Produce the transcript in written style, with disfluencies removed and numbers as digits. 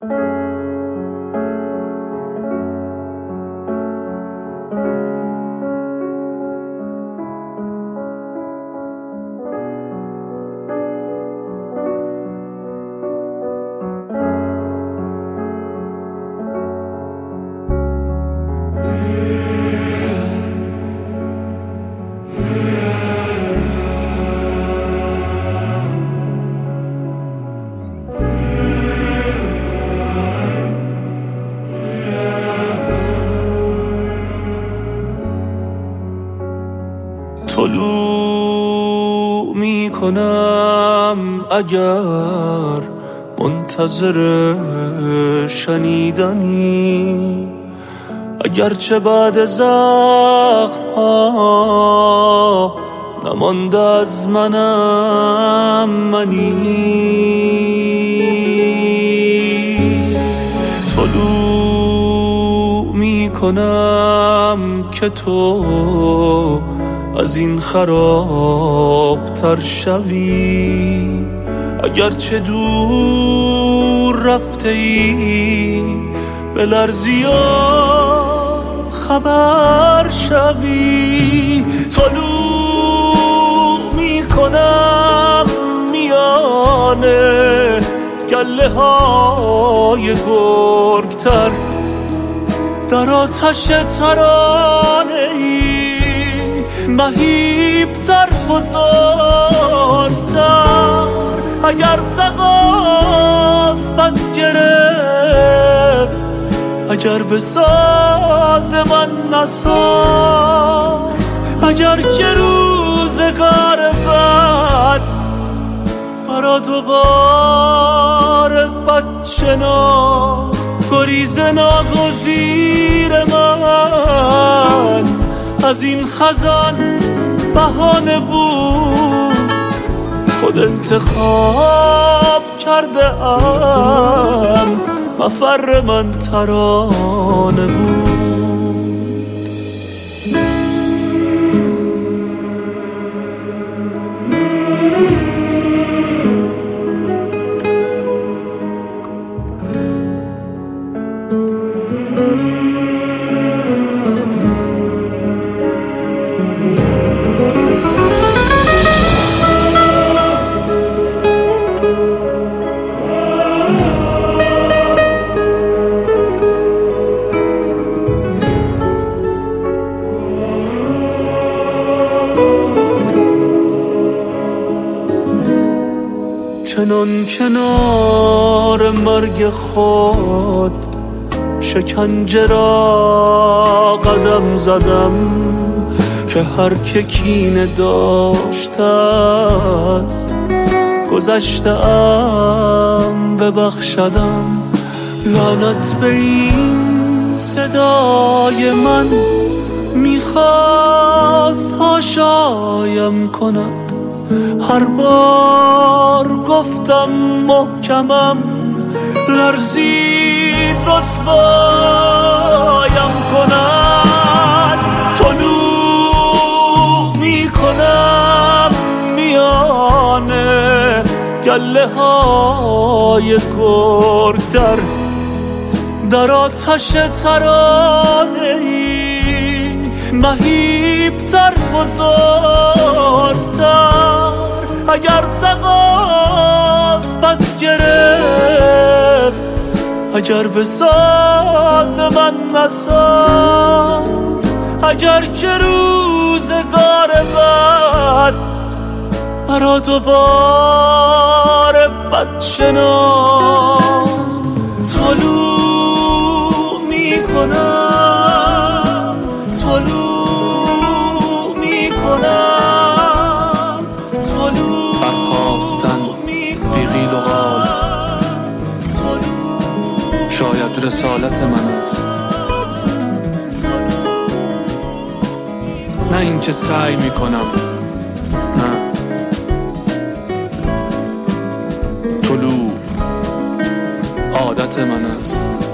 طلوع می کنم اگر منتظر شنیدنی، اگرچه بعد زخم ها نمانده از منم منی. طلوع می کنم که تو از این خراب تر شوی، اگرچه دور رفته ای به لرزی و خبر شوی. طلوع می کنم میانه گله های گرگتر، در آتش ترانه ای مهیبتر بزرگتر. اگر تقاس پس گرفت، اگر به ساز من نساخت، اگر که روزگار بد مرا دوباره بد شناخت، گریز ناگزیر من از این خزان بهانه بود. خود انتخاب کرده ام، مفر من ترانه بود. چنان کنار مرگ خود شکنجه را قدم زدم، که هر که کینه داشته از گذشته‌ام ببخشدم. لعنت به این صدای من، میخواست حاشایم کند. هر بار گفتم محکمم، لرزید رسوایم کند. طلوع می کنم میانه گله های گرگتر، در آتش ترانه ای مهیبتر بزرگتر. اگر تقاس پس گرفت، اگر به ساز من نساخت، اگر که روزگار بد مرا دوباره بد شناخت. طلوع می کنم، طلوع می کنم، طلوع برخاستن بی قیل و قال شاید رسالت من است، نه اینکه سعی می کنم. نه، طلوع عادت من است.